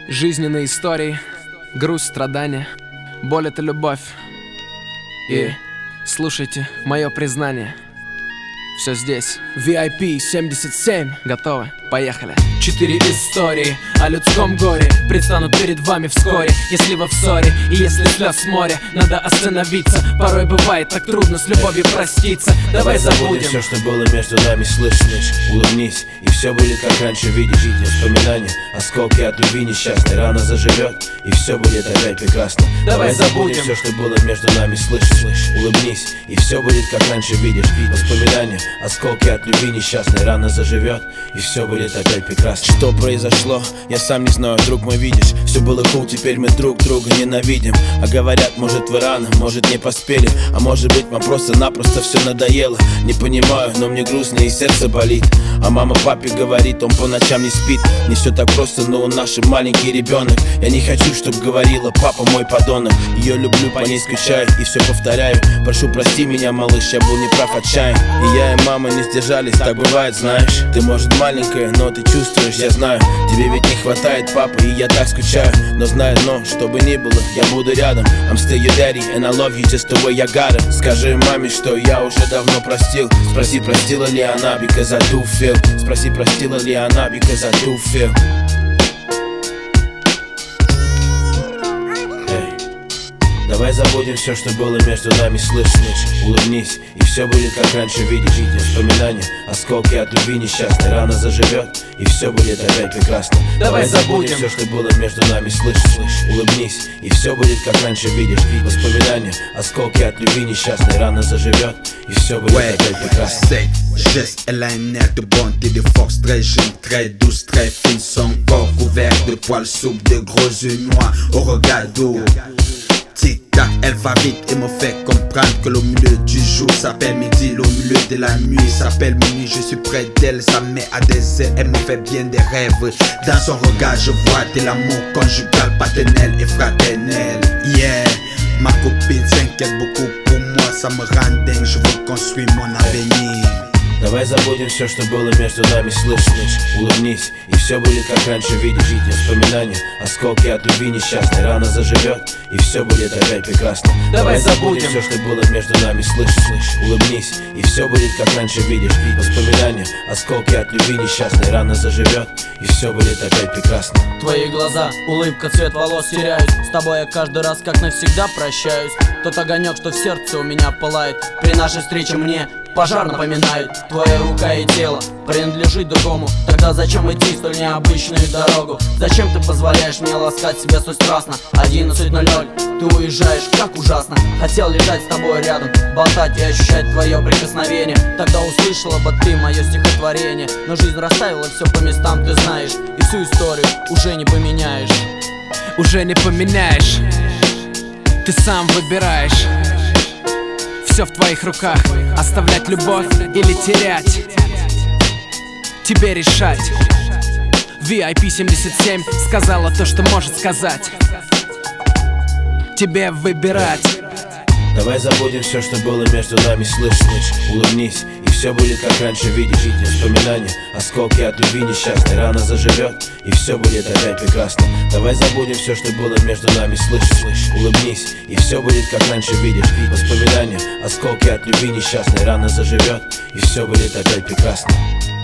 Жизненные истории, грусть, страдания, боль — это любовь. И слушайте мое признание. Все здесь. VIP 77. Готовы? Поехали. 4 истории о людском горе предстанут перед вами вскоре. Если вы в ссоре и если слез море, надо остановиться. Порой бывает так трудно с любовью проститься. Давай забудем все, что было между нами, слышь, улыбнись, и все будет как раньше, видишь. Воспоминания, осколки от любви несчастной, рана заживет, и все будет опять прекрасно. Давай забудем все, что было между нами, слышь, улыбнись, и все будет как раньше, видишь. Воспоминания, осколки от любви несчастной, рана заживет, и все будет опять прекрасно. Что произошло, я сам не знаю, друг мой, видишь. Все было cool, теперь мы друг друга ненавидим. А говорят, может вы рано, может не поспели, а может быть вам просто-напросто все надоело. Не понимаю, но мне грустно и сердце болит. А мама папе говорит, он по ночам не спит. Не все так просто, но он наш маленький ребенок. Я не хочу, чтоб говорила, папа мой подонок. Ее люблю, по ней скучаю и все повторяю. Прошу, прости меня, малыш, я был неправ, отчаян. И я и мама не сдержались, так бывает, знаешь. Ты может маленькая, но ты чувствуешь, я знаю. Тебе ведь не хватает папы, и я так скучаю. Но знаю, что бы ни было, я буду рядом. I'm still your daddy, and I love you just the way I got it. Скажи маме, что я уже давно простил. Спроси, простила ли она, because I do feel. Спроси, простила ли она, because I do feel. Давай забудем все, что было между нами, слышь, улыбнись, и все будет как раньше, видишь. Воспоминания, осколки от любви несчастной, рана заживет, и все будет опять прекрасно. Давай забудем все, что было между нами, слышь, улыбнись, и все будет как раньше, видишь. Воспоминания, осколки от любви несчастной, рана заживет, и все будет опять прекрасно. Geste, elle a un air de bonté, de force très jeune, très douce, très fine. Son corps couvert de poils souples, de gros yeux noirs au regard d'eau. Tic-tac, elle va vite et me fait comprendre que le milieu du jour s'appelle midi, le milieu de la nuit s'appelle minuit. Je suis près d'elle, ça me met à des ailes, elle me fait bien des rêves. Dans son regard, je vois de l'amour conjugal, paternel et fraternel. Yeah, ma copine s'inquiète beaucoup pour moi, ça me rend dingue, je veux construire mon avenir. Давай забудем все, что было между нами, слышь, улыбнись, и все будет как раньше, видишь. Воспоминания, осколки от любви несчастной, рана заживет, и все будет опять прекрасно. Давай забудем все, что было между нами, слышь, улыбнись, и все будет как раньше, видишь. Воспоминания, осколки от любви несчастной, рана заживет, и все будет опять прекрасно. Твои глаза, улыбка, цвет волос теряюсь. С тобой я каждый раз как навсегда прощаюсь. Тот огонек, что в сердце у меня пылает, при нашей встрече мне пожар напоминает. Твоя рука и тело принадлежит другому. Тогда зачем идти столь необычную дорогу? Зачем ты позволяешь мне ласкать себя столь страстно? 11:00, ты уезжаешь, как ужасно. Хотел лежать с тобой рядом, болтать и ощущать твое прикосновение. Тогда услышала бы ты мое стихотворение. Но жизнь расставила все по местам, ты знаешь. И всю историю уже не поменяешь. Уже не поменяешь. Ты сам выбираешь. Все в твоих руках. Оставлять любовь или терять, тебе решать. VIP 77 сказала то, что может сказать. Тебе выбирать. Давай забудем все, что было между нами, слышь, улыбнись, и все будет как раньше, видишь. Воспоминания, осколки от любви несчастной, рана заживет, и все будет опять прекрасно. Давай забудем все, что было между нами, слышь, улыбнись, и все будет как раньше, видишь. Воспоминания, осколки от любви несчастной, рана заживет, и все будет опять прекрасно.